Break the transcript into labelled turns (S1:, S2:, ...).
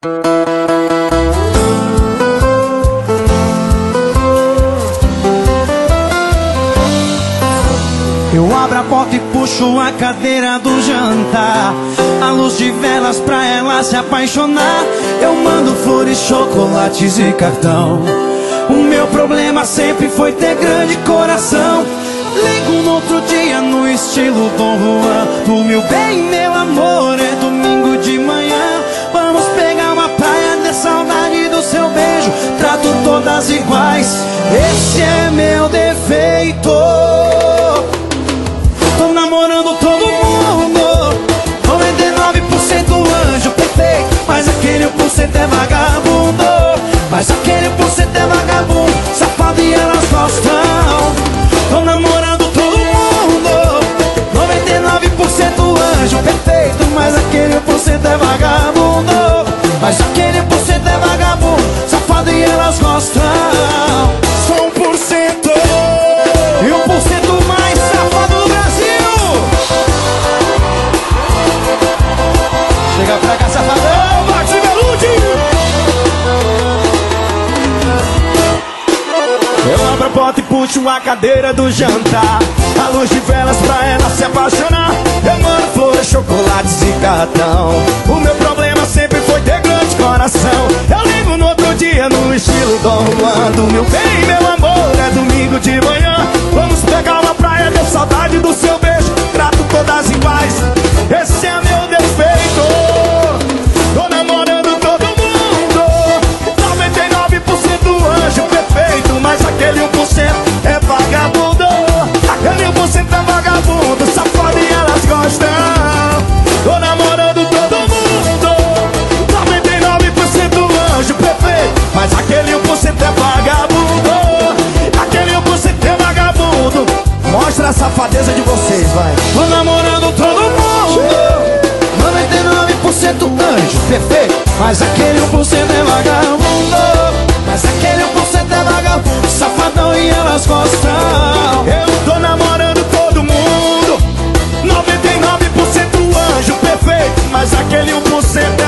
S1: Eu abro a porta e puxo a cadeira do jantar, a luz de velas pra ela se apaixonar. Eu mando flores, chocolates e cartão. O meu problema sempre foi ter grande coração. Ligo no outro dia no estilo Dom Juan. Do meu bem, meu amor, é domingo de manhã. Vamos pegar uma praia, ter saudade do seu beijo. Trato todas iguais, esse é meu defeito. Tô namorando todo mundo, 99% anjo perfeito, mas aquele 1% é vagabundo. Mas aquele 1% é vagabundo, safado e elas gostam. Tô namorando todo mundo, 99% anjo perfeito, mas aquele 1% é vagabundo. Mas aquele 1% é vagabundo, safado e elas gostam. Só 1% e 1% mais safado do Brasil. Chega pra cá, safadão, bate Velude. Eu abro a porta e puxo a cadeira do jantar, a luz de velas pra ela se apaixonar. Eu mando flores, chocolates e cartão. O meu problema sempre foi ter grande coração. Eu ligo no outro dia no estilo Dom Juan. Do meu bem, meu amor, é domingo de manhã. Vamos pegar uma praia, ter saudade do seu beijo. Trato todas iguais, esse é meu defeito. Tô namorando todo mundo, 99% anjo perfeito, mas aquele 1% é vagabundo. Aquele 1% é vagabundo, safado e elas gostam. Tô namorando todo mundo, 99% anjo perfeito, mas aquele 1% é vagabundo. Aquele 1% é vagabundo. Mostra a safadeza de vocês, vai. Tô namorando todo mundo, 99% anjo perfeito, mas aquele 1% é vagabundo. Mas aquele 1% é vagabundo, safadão e elas gostam. Eu tô namorando todo mundo, 99% anjo perfeito, mas aquele 1%